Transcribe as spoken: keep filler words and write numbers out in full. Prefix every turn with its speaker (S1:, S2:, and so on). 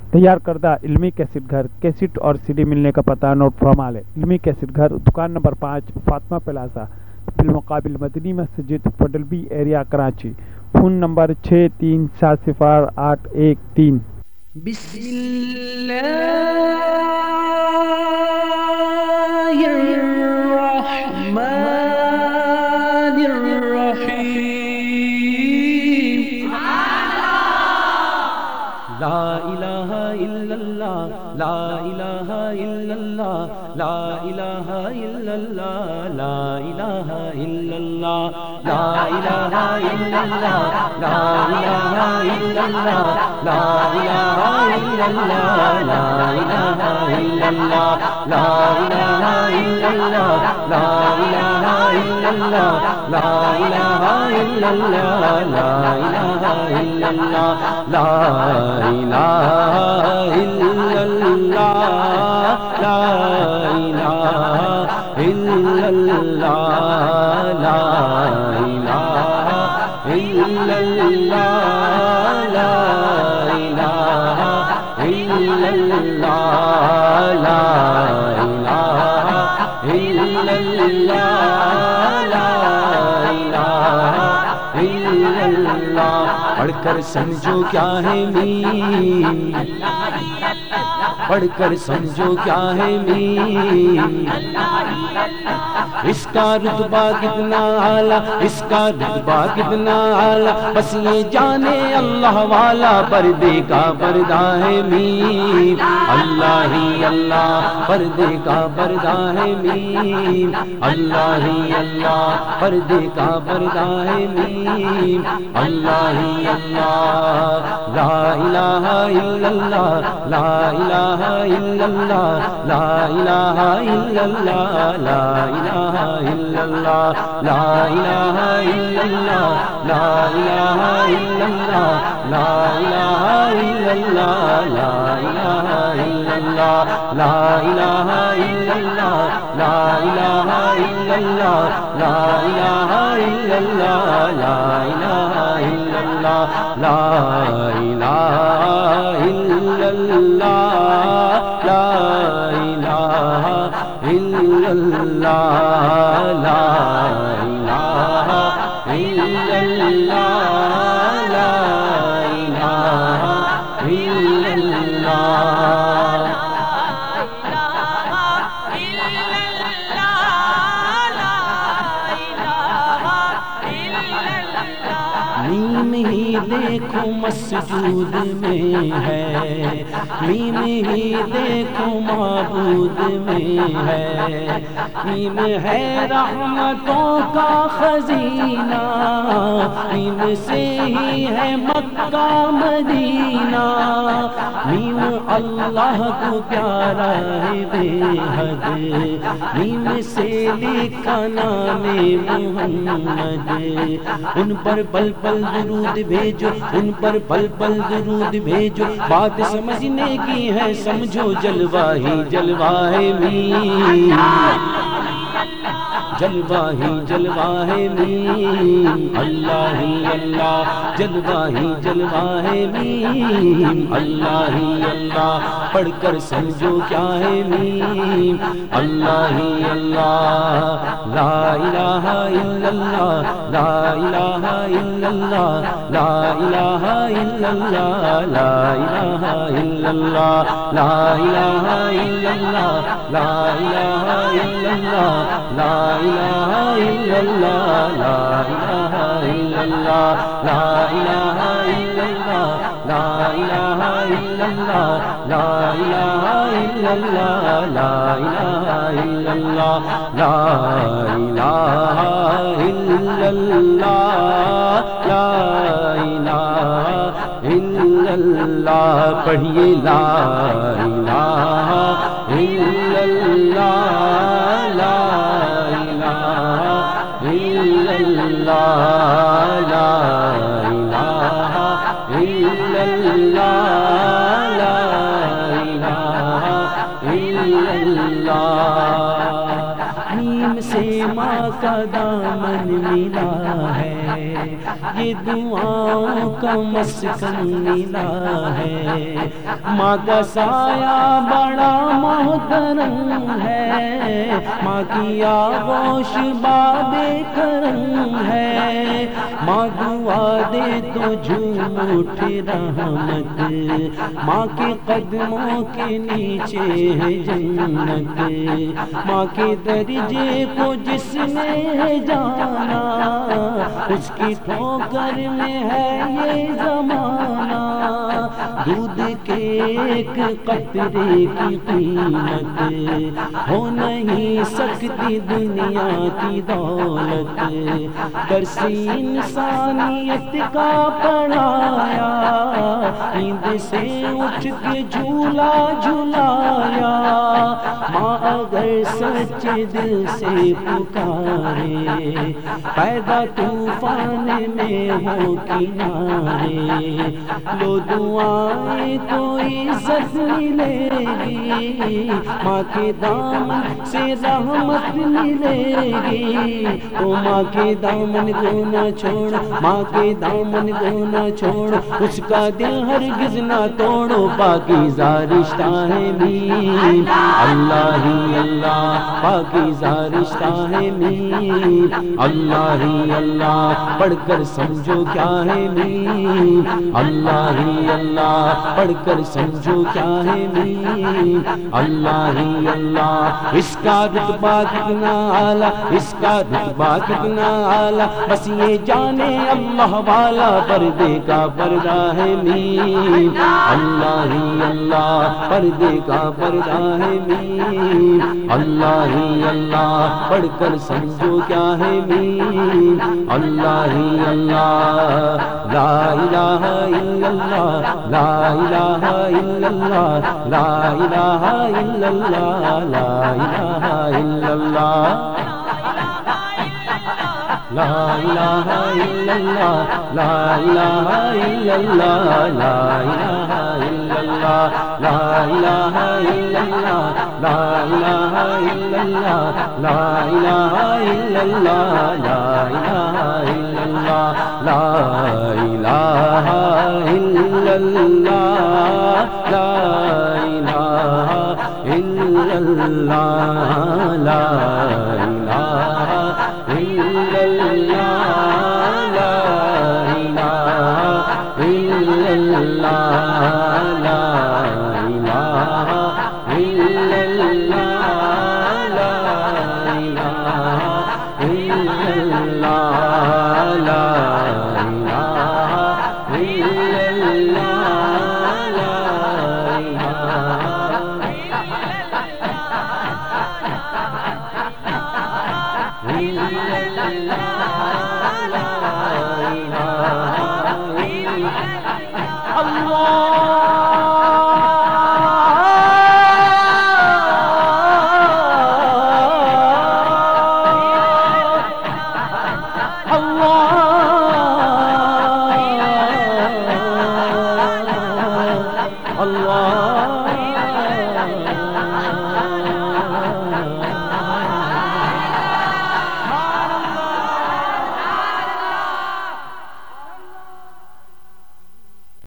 S1: تیار کردہ علمی کیسٹ گھر، کیسٹ اور سی ڈی ملنے کا پتہ نوٹ فرما لیں۔ علمی کیسٹ گھر، دکان نمبر پانچ، فاطمہ پلازا، بالمقابل مدنی مسجد، فڈلبی ایریا، کراچی۔ فون نمبر چھ تین سات صفر آٹھ ایک تین۔
S2: بسم اللہ الرحمن الرحیم۔ لا الہ الا اللہ، لا الہ الا اللہ، لا الہ الا اللہ، لا الہ الا اللہ، لا الہ الا اللہ، لا الہ الا اللہ، لا الہ الا اللہ، لا الہ الا اللہ، لا الہ الا اللہ، لا الہ الا اللہ، لا الہ الا اللہ، لا الہ الا اللہ، لا الہ الا اللہ، لا الہ الا اللہ، لا الہ الا اللہ، لا الہ الا اللہ، لا الہ الا اللہ، لا الہ الا اللہ۔ پڑھ کر سمجھو کیا ہے مین، پڑھ کر سمجھو کیا ہے مین، اس کا رتبہ کتنا اعلیٰ، اس کا رتبہ کتنا اعلیٰ، بس یہ جانے اللہ والا، پردے کا پردہ ہے مین، اللہ ہی اللہ پردے کا پردہ ہے مین، اللہ ہی اللہ پردے کا پردہ ہے مین، اللہ ہی اللہ، لا الہ الا اللہ، لا الہ الا اللہ، لا الہ الا اللہ، لا الہ الا اللہ، لا الہ الا اللہ، لا الہ الا اللہ، لا الہ الا اللہ، لا الہ الا اللہ، لا الہ الا اللہ، لا الہ الا اللہ، لا الہ الا اللہ، لا الہ الا اللہ، لا الہ الا اللہ، لا الہ الا اللہ، لا الہ الا اللہ، لا الہ الا اللہ۔ میم ہی دیکھو مسجود میں ہے، میم ہی دیکھو معبود میں ہے، میم ہے رحمتوں کا خزینہ، میم سے ہی ہے مکہ مدینہ، میم اللہ کو پیارا ہے بے حد، میم سے لکھا نام محمد، ان پر پل پل درود بھیجو، ان پر پل پل درود بھیجو، بات سمجھنے کی ہے سمجھو، جلوہ ہی جلوہ ہے مین، جلوہ ہی جلوہ ہے مین، اللہ ہی اللہ جلوہ ہی جلوہ ہے مین، اللہ ہی اللہ پڑھ کر سمجھو کیا ہے مین، اللہ ہی اللہ، لا الہ الا اللہ، لا الہ الا اللہ، لا الہ الا اللہ، لا الہ الا اللہ، لا الہ الا اللہ، لا الہ الا اللہ، لا الہ الا اللہ، لا الہ الا اللہ، لا الہ الا اللہ، لا الہ الا اللہ، لا الہ الا اللہ، لا الہ الا اللہ، لا الہ الا اللہ، لا الہ الا اللہ۔ پڑھیے لا الہ الا اللہ، لا الہ الا اللہ، لا الہ الا اللہ، لا الہ الا اللہ۔ میم سے ماں کا دامن ملا ہے، یہ دعاؤں کا مسکن ملا ہے، ماں کا سایہ بڑا محترم ہے، ماں کی آغوش باب کرم ہے، ماں دعا دے تو جھوم اٹھے رحمت، ماں کے قدموں کے نیچے ہے جنت، ماں کے درجے کو جس نے جانا اس کی ٹھوکر میں ہے یہ زمانہ، دودھ کے ایک قطرے کی قیمت ہو نہیں سکتی دنیا کی دولت، درس انسانیت کا پڑھایا، نیند سے اٹھ کے جھولا جھلایا، ماں اگر سچے دل سے پکارے پیدا طوفان میں ہو کنارے، لو دعائیں تو عزت ملے گی، ماں کے دامن سے رحمت ملے گی، تو ماں کے دامن کو نہ چھوڑ، ماں کے دامن کو نہ چھوڑ، اس کا دل ہرگز نہ توڑو، پاکیزہ رشتہ ہے مین، اللہ ہی اللہ پاکیزہ رشتہ ہے مین، اللہ ہی اللہ پڑھ کر سمجھو کیا ہے مین، اللہ ہی اللہ پڑھ کر سمجھو کیا ہے مین، اللہ ہی اللہ اس کا رتبہ کتنا اعلیٰ، اس کا رتبہ کتنا اعلیٰ، بس یہ جانے اللہ والا پردے کا پردہ ہے مین، اللہ ہی اللہ پردے کا پردہ ہے مین، اللہ ہی اللہ پڑھ کر سمجھو کیا ہے مین، اللہ ہی اللہ لا الہ الا اللہ، لا الہ الا اللہ، لا الہ الا اللہ، لا الہ الا اللہ، لا الہ الا اللہ، لا الہ الا اللہ، لا الہ الا اللہ، لا الہ الا اللہ، لا الہ الا اللہ، لا الہ الا اللہ، لا الہ الا اللہ، لا الہ الا اللہ، لا الہ الا اللہ، لا الہ